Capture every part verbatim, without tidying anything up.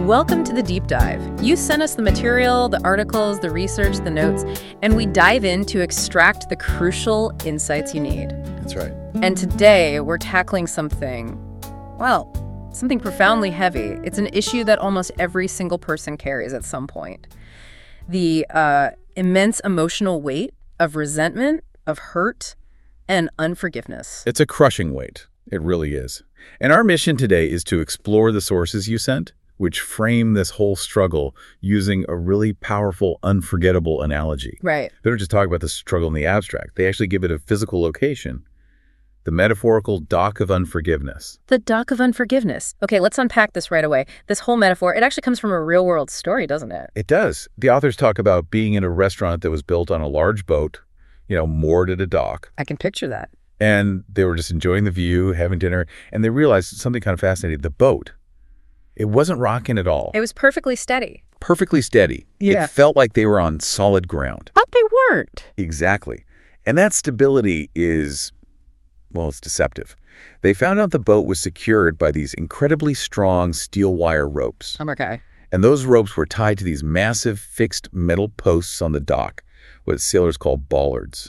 Welcome to the Deep Dive. You sent us the material, the articles, the research, the notes, and we dive in to extract the crucial insights you need. That's right. And today we're tackling something, well, something profoundly heavy. It's an issue that almost every single person carries at some point. The uh, immense emotional weight of resentment, of hurt, and unforgiveness. It's a crushing weight. It really is. And our mission today is to explore the sources you sent, which frame this whole struggle using a really powerful, unforgettable analogy. Right. They don't just talk about the struggle in the abstract. They actually give it a physical location. The metaphorical dock of unforgiveness. The dock of unforgiveness. Okay, let's unpack this right away. This whole metaphor, it actually comes from a real-world story, doesn't it? It does. The authors talk about being in a restaurant that was built on a large boat, you know, moored at a dock. I can picture that. And they were just enjoying the view, having dinner, and they realized something kind of fascinating. The boat, it wasn't rocking at all. It was perfectly steady. Perfectly steady. Yeah. It felt like they were on solid ground. But they weren't. Exactly. And that stability is, well, it's deceptive. They found out the boat was secured by these incredibly strong steel wire ropes. I'm okay. And those ropes were tied to these massive fixed metal posts on the dock, what sailors call bollards.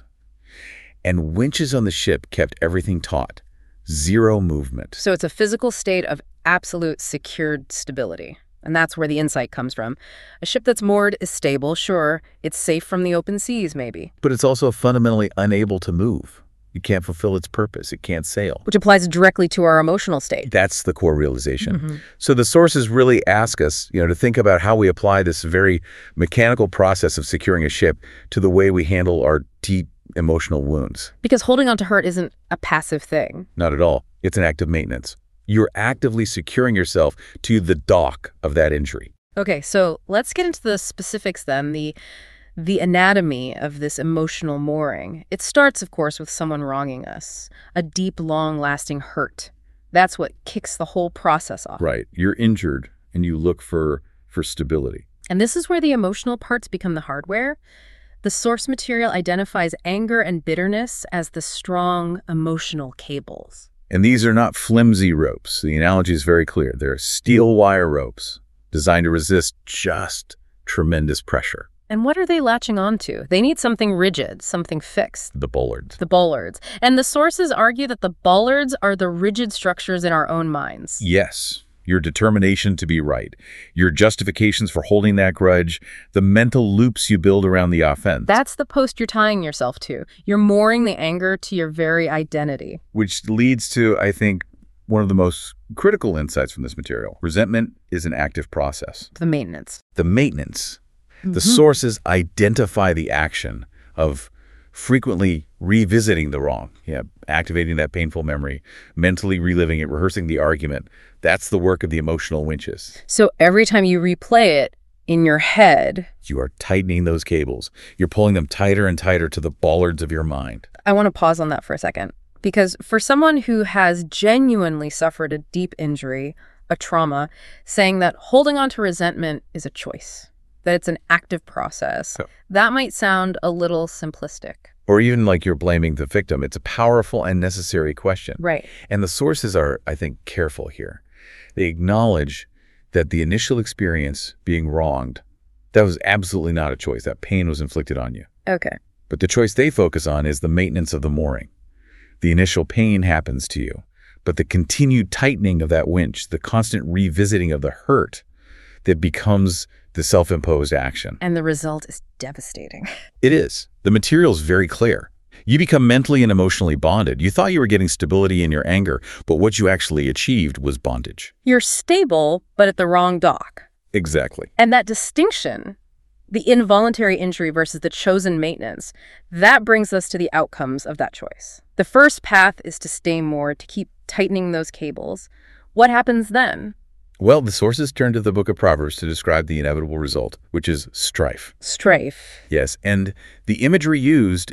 And winches on the ship kept everything taut. Zero movement. So it's a physical state of absolute secured stability. And that's where the insight comes from. A ship that's moored is stable, sure. It's safe from the open seas, maybe. But it's also fundamentally unable to move. It can't fulfill its purpose. It can't sail. Which applies directly to our emotional state. That's the core realization. Mm-hmm. So the sources really ask us, you know, to think about how we apply this very mechanical process of securing a ship to the way we handle our deep emotional wounds. Because holding on to hurt isn't a passive thing. Not at all. It's an act of maintenance. You're actively securing yourself to the dock of that injury. Okay, so let's get into the specifics then, the the anatomy of this emotional mooring. It starts, of course, with someone wronging us, a deep, long-lasting hurt. That's what kicks the whole process off. Right. You're injured and you look for for stability. And this is where the emotional parts become the hardware. The source material identifies anger and bitterness as the strong emotional cables. And these are not flimsy ropes. The analogy is very clear. They're steel wire ropes designed to resist just tremendous pressure. And what are they latching onto? They need something rigid, something fixed. The bollards. The bollards. And the sources argue that the bollards are the rigid structures in our own minds. Yes. Your determination to be right, your justifications for holding that grudge, the mental loops you build around the offense. That's the post you're tying yourself to. You're mooring the anger to your very identity. Which leads to, I think, one of the most critical insights from this material. Resentment is an active process. The maintenance. The maintenance. Mm-hmm. The sources identify the action of frequently revisiting the wrong, yeah, activating that painful memory, mentally reliving it, rehearsing the argument. That's the work of the emotional winches. So every time you replay it in your head, you are tightening those cables. You're pulling them tighter and tighter to the bollards of your mind. I want to pause on that for a second. Because for someone who has genuinely suffered a deep injury, a trauma, saying that holding on to resentment is a choice, that it's an active process, Oh. that might sound a little simplistic. Or even like you're blaming the victim. It's a powerful and necessary question. Right. And the sources are, I think, careful here. They acknowledge that the initial experience being wronged, that was absolutely not a choice. That pain was inflicted on you. Okay. But the choice they focus on is the maintenance of the mooring. The initial pain happens to you, but the continued tightening of that winch, the constant revisiting of the hurt that becomes the self-imposed action. And the result is devastating. It is. The material is very clear. You become mentally and emotionally bonded. You thought you were getting stability in your anger, but what you actually achieved was bondage. You're stable, but at the wrong dock. Exactly. And that distinction, the involuntary injury versus the chosen maintenance, that brings us to the outcomes of that choice. The first path is to stay moored, to keep tightening those cables. What happens then? Well, the sources turn to the book of Proverbs to describe the inevitable result, which is strife. Strife. Yes, and the imagery used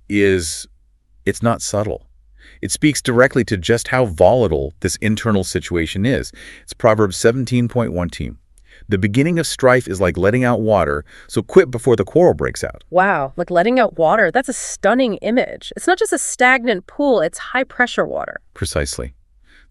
is, it's not subtle. It speaks directly to just how volatile this internal situation is. It's Proverbs seventeen point one. The beginning of strife is like letting out water, so quit before the quarrel breaks out. Wow, like letting out water. That's a stunning image. It's not just a stagnant pool, it's high-pressure water. Precisely.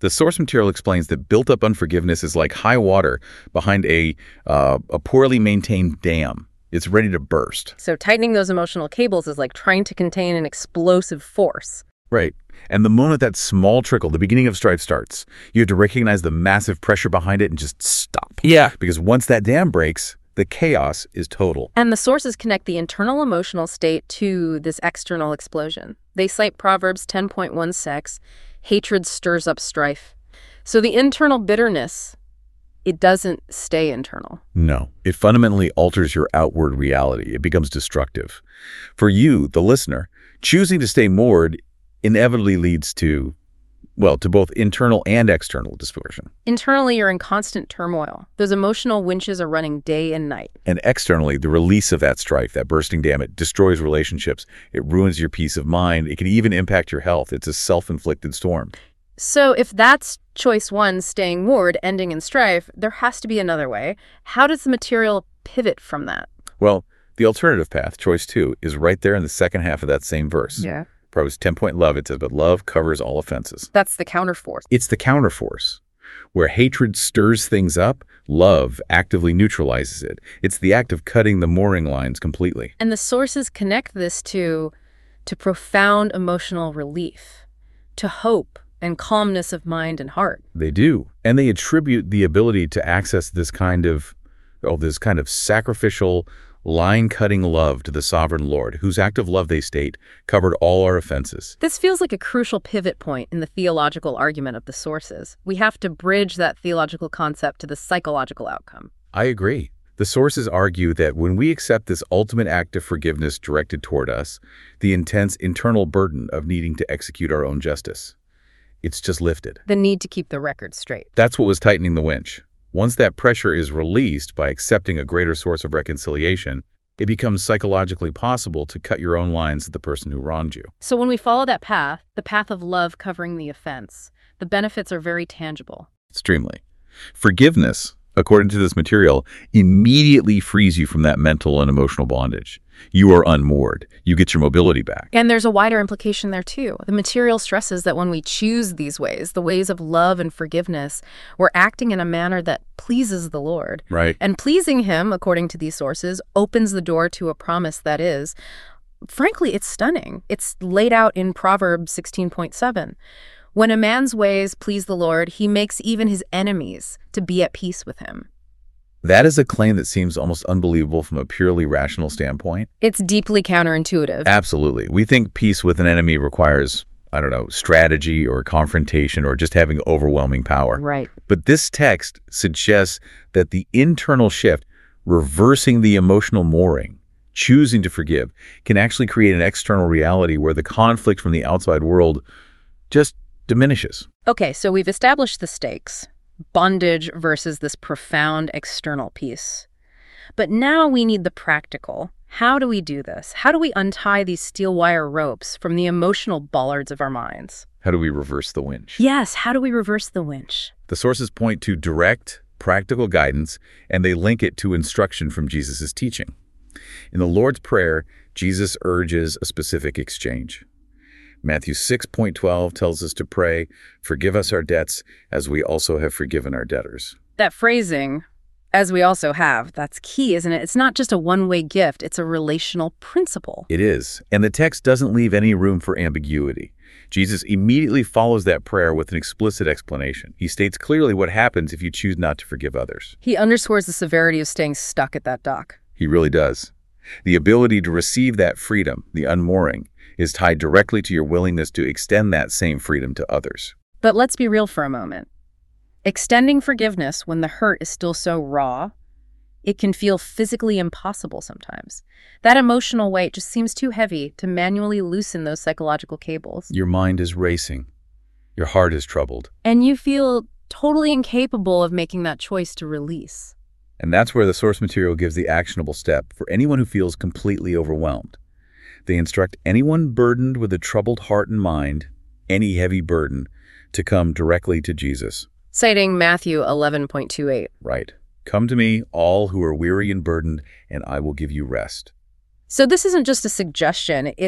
The source material explains that built-up unforgiveness is like high water behind a, uh, a poorly maintained dam. It's ready to burst. So tightening those emotional cables is like trying to contain an explosive force. Right. And the moment that small trickle, the beginning of strife starts, you have to recognize the massive pressure behind it and just stop. Yeah. Because once that dam breaks, the chaos is total. And the sources connect the internal emotional state to this external explosion. They cite Proverbs ten point one six, hatred stirs up strife. So the internal bitterness, it doesn't stay internal. No, it fundamentally alters your outward reality. It becomes destructive. For you, the listener, choosing to stay moored inevitably leads to, well, to both internal and external dysfunction. Internally, you're in constant turmoil. Those emotional winches are running day and night. And externally, the release of that strife, that bursting dam, it destroys relationships. It ruins your peace of mind. It can even impact your health. It's a self-inflicted storm. So if that's choice one, staying moored, ending in strife, there has to be another way. How does the material pivot from that? Well, the alternative path, choice two, is right there in the second half of that same verse. Yeah. Proverbs ten point love, it says, but love covers all offenses. That's the counterforce. It's the counterforce. Where hatred stirs things up, love actively neutralizes it. It's the act of cutting the mooring lines completely. And the sources connect this to, to profound emotional relief, to hope and calmness of mind and heart. They do. And they attribute the ability to access this kind of, oh, this kind of sacrificial, line-cutting love to the sovereign Lord, whose act of love, they state, covered all our offenses. This feels like a crucial pivot point in the theological argument of the sources. We have to bridge that theological concept to the psychological outcome. I agree. The sources argue that when we accept this ultimate act of forgiveness directed toward us, the intense internal burden of needing to execute our own justice, it's just lifted. The need to keep the record straight. That's what was tightening the winch. Once that pressure is released by accepting a greater source of reconciliation, it becomes psychologically possible to cut your own lines at the person who wronged you. So when we follow that path, the path of love covering the offense, the benefits are very tangible. Extremely. Forgiveness, according to this material, immediately frees you from that mental and emotional bondage. You are unmoored. You get your mobility back. And there's a wider implication there, too. The material stresses that when we choose these ways, the ways of love and forgiveness, we're acting in a manner that pleases the Lord. Right. And pleasing him, according to these sources, opens the door to a promise that is, frankly, it's stunning. It's laid out in Proverbs sixteen point seven. When a man's ways please the Lord, he makes even his enemies to be at peace with him. That is a claim that seems almost unbelievable from a purely rational standpoint. It's deeply counterintuitive. Absolutely. We think peace with an enemy requires, I don't know, strategy or confrontation or just having overwhelming power. Right. But this text suggests that the internal shift, reversing the emotional mooring, choosing to forgive, can actually create an external reality where the conflict from the outside world just diminishes. Okay, so we've established the stakes. Bondage versus this profound external peace. But now we need the practical. How do we do this? How do we untie these steel wire ropes from the emotional bollards of our minds? How do we reverse the winch? Yes, how do we reverse the winch? The sources point to direct, practical guidance, and they link it to instruction from Jesus' teaching. In the Lord's Prayer, Jesus urges a specific exchange. Matthew six point twelve tells us to pray, forgive us our debts as we also have forgiven our debtors. That phrasing, as we also have, that's key, isn't it? It's not just a one-way gift, it's a relational principle. It is, and the text doesn't leave any room for ambiguity. Jesus immediately follows that prayer with an explicit explanation. He states clearly what happens if you choose not to forgive others. He underscores the severity of staying stuck at that dock. He really does. The ability to receive that freedom, the unmooring, is tied directly to your willingness to extend that same freedom to others. But let's be real for a moment. Extending forgiveness when the hurt is still so raw, it can feel physically impossible sometimes. That emotional weight just seems too heavy to manually loosen those psychological cables. Your mind is racing. Your heart is troubled. And you feel totally incapable of making that choice to release. And that's where the source material gives the actionable step for anyone who feels completely overwhelmed. They instruct anyone burdened with a troubled heart and mind, any heavy burden, to come directly to Jesus. Citing Matthew eleven point two eight. Right. Come to me, all who are weary and burdened, and I will give you rest. So this isn't just a suggestion, it's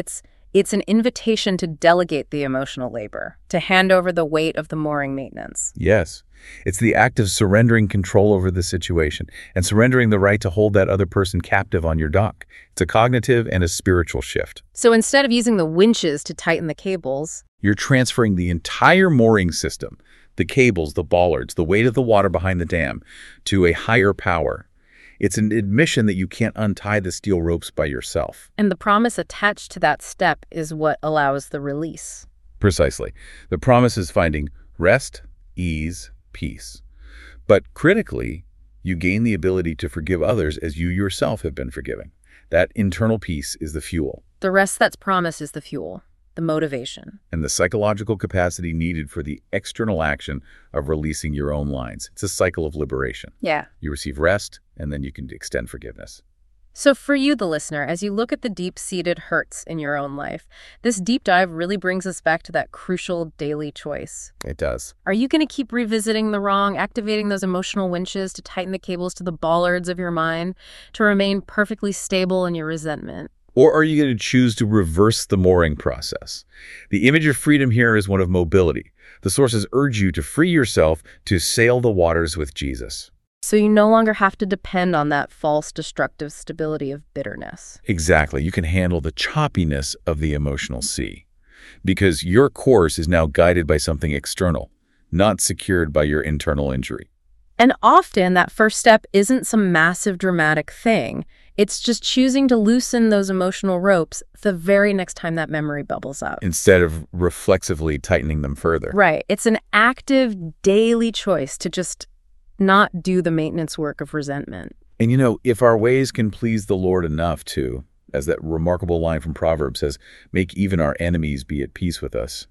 It's an invitation to delegate the emotional labor, to hand over the weight of the mooring maintenance. Yes. It's the act of surrendering control over the situation and surrendering the right to hold that other person captive on your dock. It's a cognitive and a spiritual shift. So instead of using the winches to tighten the cables, you're transferring the entire mooring system, the cables, the bollards, the weight of the water behind the dam, to a higher power. It's an admission that you can't untie the steel ropes by yourself. And the promise attached to that step is what allows the release. Precisely. The promise is finding rest, ease, peace. But critically, you gain the ability to forgive others as you yourself have been forgiving. That internal peace is the fuel. The rest that's promised is the fuel, the motivation. And the psychological capacity needed for the external action of releasing your own lines. It's a cycle of liberation. Yeah. You receive rest, and then you can extend forgiveness. So for you, the listener, as you look at the deep-seated hurts in your own life, this deep dive really brings us back to that crucial daily choice. It does. Are you going to keep revisiting the wrong, activating those emotional winches to tighten the cables to the bollards of your mind, to remain perfectly stable in your resentment? Or are you going to choose to reverse the mooring process? The image of freedom here is one of mobility. The sources urge you to free yourself to sail the waters with Jesus. So you no longer have to depend on that false destructive stability of bitterness. Exactly. You can handle the choppiness of the emotional sea because your course is now guided by something external, not secured by your internal injury. And often that first step isn't some massive dramatic thing. It's just choosing to loosen those emotional ropes the very next time that memory bubbles up. Instead of reflexively tightening them further. Right. It's an active daily choice to just not do the maintenance work of resentment. And you know, if our ways can please the Lord enough to, as that remarkable line from Proverbs says, make even our enemies be at peace with us,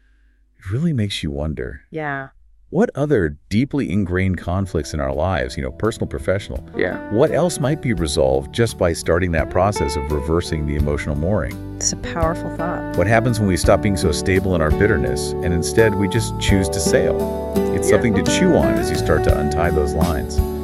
it really makes you wonder. Yeah. What other deeply ingrained conflicts in our lives, you know, personal, professional, yeah. what else might be resolved just by starting that process of reversing the emotional mooring? It's a powerful thought. What happens when we stop being so stable in our bitterness and instead we just choose to sail? It's yeah. something to chew on as you start to untie those lines.